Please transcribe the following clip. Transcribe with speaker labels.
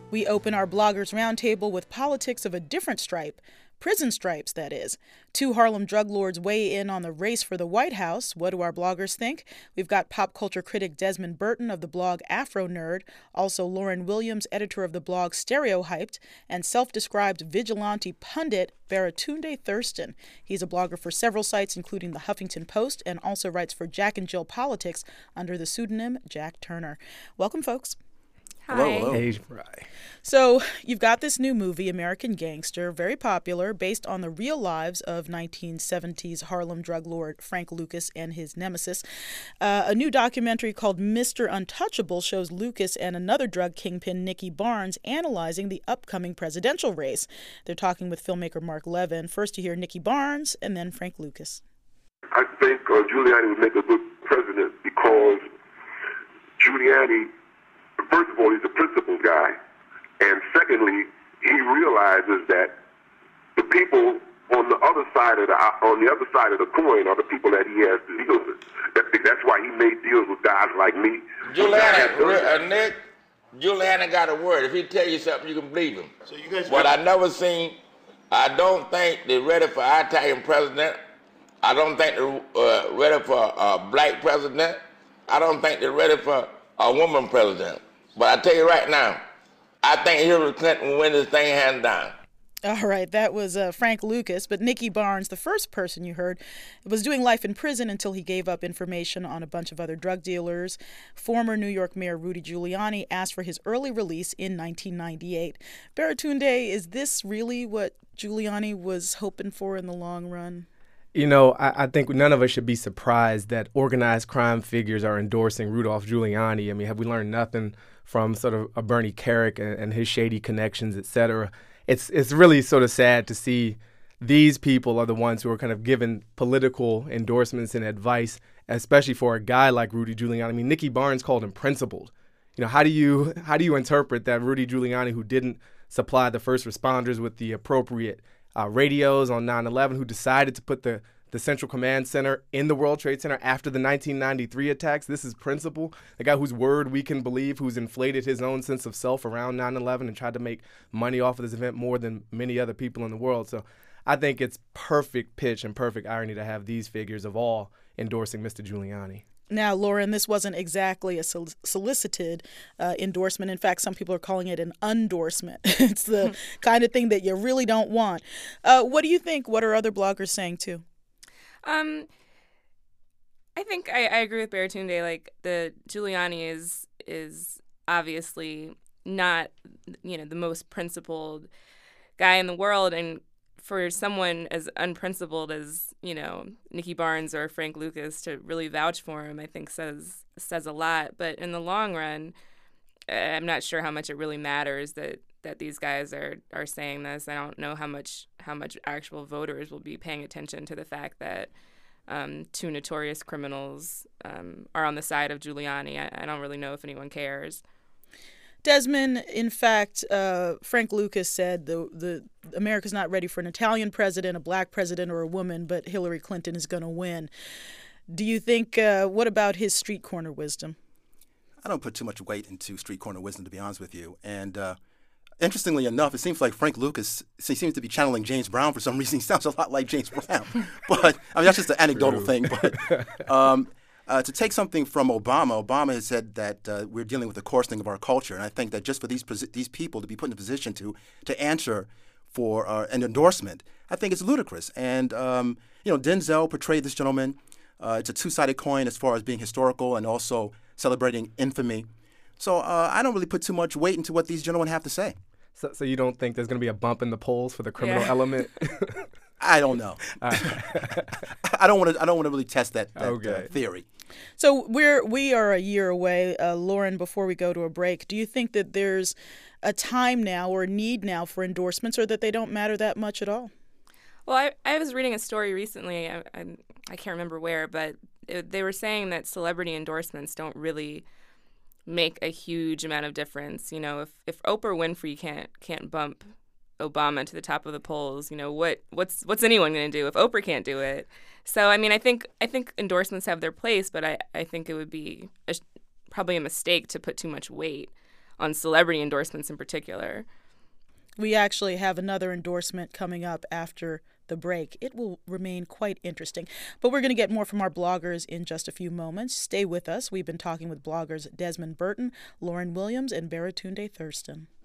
Speaker 1: We open our Bloggers Roundtable with politics of a different stripe. Prison stripes, that is. Two Harlem drug lords weigh in on the race for the White House. What do our bloggers think? We've got pop culture critic Desmond Burton of the blog Afro Nerd, also Lauren Williams, editor of the blog Stereohyped, and self-described vigilante pundit Baratunde Thurston. He's a blogger for several sites, including the Huffington Post, and also writes for Jack and Jill Politics under the pseudonym Jack Turner. Welcome, folks.
Speaker 2: Hi.
Speaker 3: Hello.
Speaker 4: Hey, Fry.
Speaker 1: So you've got this new movie, American Gangster, very popular, based on the real lives of 1970s Harlem drug lord Frank Lucas and his nemesis. A new documentary called Mr. Untouchable shows Lucas and another drug kingpin, Nicky Barnes, analyzing the upcoming presidential race. They're talking with filmmaker Mark Levin. First to hear Nicky Barnes and then Frank Lucas.
Speaker 3: I think Giuliani would make a good president because Giuliani, first of all, he's a principled guy, and secondly, he realizes that the people on the other side of the coin are the people that he has to deal with. That's why he made deals with guys like me.
Speaker 2: Nick, Giuliani got a word. If he tell you something, you can believe him.
Speaker 5: So you guys.
Speaker 2: What I never seen, I don't think they're ready for our Italian president. I don't think they're ready for a black president. I don't think they're ready for a woman president. But I tell you right now, I think Hillary Clinton will win this thing hands down.
Speaker 1: All right, that was Frank Lucas. But Nicky Barnes, the first person you heard, was doing life in prison until he gave up information on a bunch of other drug dealers. Former New York Mayor Rudy Giuliani asked for his early release in 1998. Baratunde, is this really what Giuliani was hoping for in the long run?
Speaker 4: You know, I think none of us should be surprised that organized crime figures are endorsing Rudolph Giuliani. I mean, have we learned nothing from sort of a Bernie Kerik and his shady connections, et cetera? It's really sort of sad to see these people are the ones who are kind of giving political endorsements and advice, especially for a guy like Rudy Giuliani. I mean, Nicky Barnes called him principled. You know, how do you interpret that Rudy Giuliani, who didn't supply the first responders with the appropriate radios on 9/11, who decided to put the Central Command Center in the World Trade Center after the 1993 attacks? This is principle. The guy whose word we can believe, who's inflated his own sense of self around 9/11 and tried to make money off of this event more than many other people in the world. So I think it's perfect pitch and perfect irony to have these figures of all endorsing Mr. Giuliani.
Speaker 1: Now, Lauren, this wasn't exactly a solicited endorsement. In fact, some people are calling it an undorsement. It's the kind of thing that you really don't want. What do you think? What are other bloggers saying, too?
Speaker 5: I think I agree with Baratunde. Like, the Giuliani is obviously not, the most principled guy in the world, and for someone as unprincipled as, Nicky Barnes or Frank Lucas to really vouch for him, I think says a lot. But in the long run, I'm not sure how much it really matters that these guys are saying this. I don't know how much actual voters will be paying attention to the fact that two notorious criminals are on the side of Giuliani. I don't really know if anyone cares.
Speaker 1: Desmond, in fact, Frank Lucas said the America's not ready for an Italian president, a black president, or a woman, but Hillary Clinton is going to win. Do you think, what about his street corner wisdom?
Speaker 6: I don't put too much weight into street corner wisdom, to be honest with you. And interestingly enough, it seems like Frank Lucas seems to be channeling James Brown for some reason. He sounds a lot like James Brown. But, I mean, that's just an anecdotal thing. But to take something from Obama has said that we're dealing with the coarsening of our culture. And I think that just for these people to be put in a position to answer for an endorsement, I think it's ludicrous. And, Denzel portrayed this gentleman. It's a two-sided coin as far as being historical and also celebrating infamy. So I don't really put too much weight into what these gentlemen have to say.
Speaker 4: So you don't think there's going to be a bump in the polls for the criminal element?
Speaker 6: I don't know. I don't want to really test that theory.
Speaker 1: So we are a year away, Lauren. Before we go to a break, do you think that there's a time now or a need now for endorsements, or that they don't matter that much at all?
Speaker 5: Well, I was reading a story recently. I can't remember where, but they were saying that celebrity endorsements don't really make a huge amount of difference. If Oprah Winfrey can't bump Obama to the top of the polls, what's anyone going to do if Oprah can't do it? So, I mean, I think endorsements have their place, but I think it would be probably a mistake to put too much weight on celebrity endorsements in particular.
Speaker 1: We actually have another endorsement coming up after the break. It will remain quite interesting. But we're going to get more from our bloggers in just a few moments. Stay with us. We've been talking with bloggers Desmond Burton, Lauren Williams, and Baratunde Thurston.